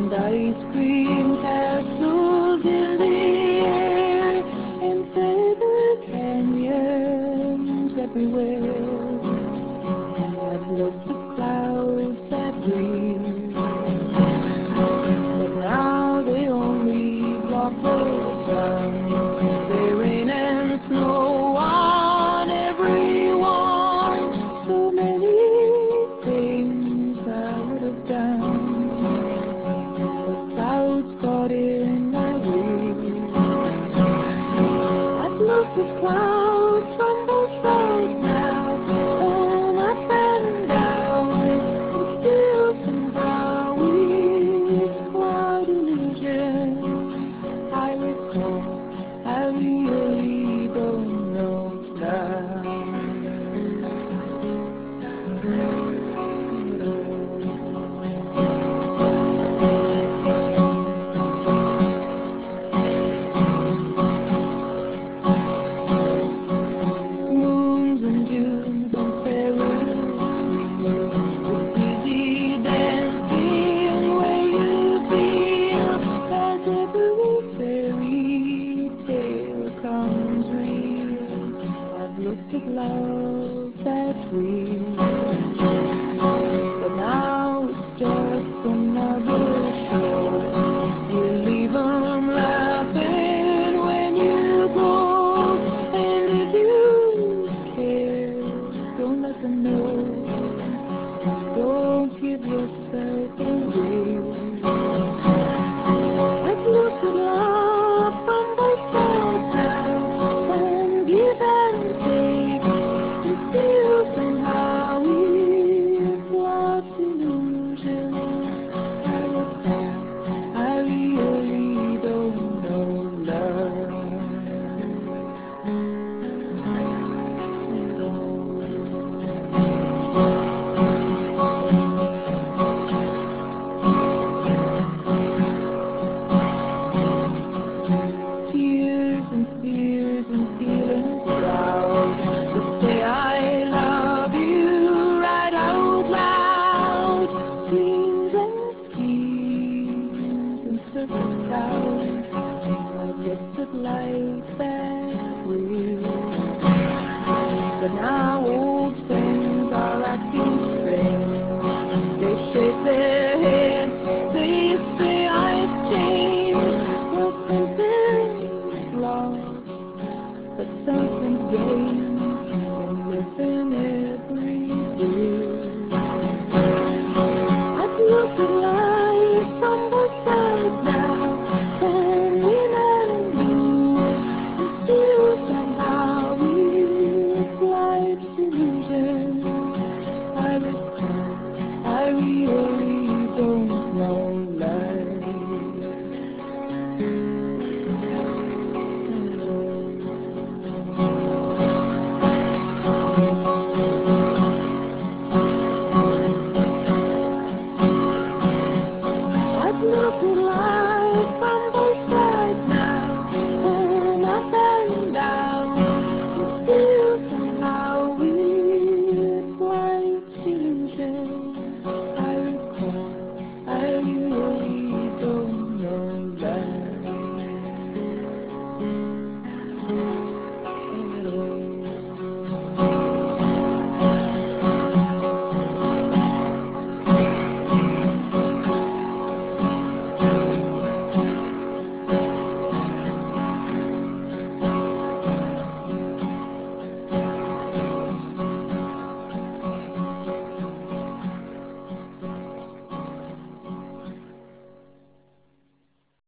and ice cream castles in the air, and feather canyons everywhere. I've looked at clouds that breathe, but now they only block the sun. They rain and snow on everyone. So many things I would have done, but clouds got in my way. I've looked at clouds from both sides now, and up and down, and still somehow it's cloud illusion. I recall, I really don't know now. Moons and dunes and Ferris wheels, it's easy dancing where you feel as every fairy tale comes real. I've looked at love that's real, but now it's just another show. You leave 'em laughing when you go, and if you care, don't let them know. Don't give yourself away. I've looked at love from both sides now, and give and take, and still somehow it's love's illusion. I recall, I really don't know love. Tears and fears and feelings proud to say I love you right out loud. Dreams and schemes and circus crowds. I've looked at life that's real, but now old friends are acting strange. They shake their heads, they say I've changed. Well, something's lost, but something's gained from living every day. I've looked at life from both sides now, and win and lose, and still somehow it's life's illusion. I recall, I really don't know life. I've looked at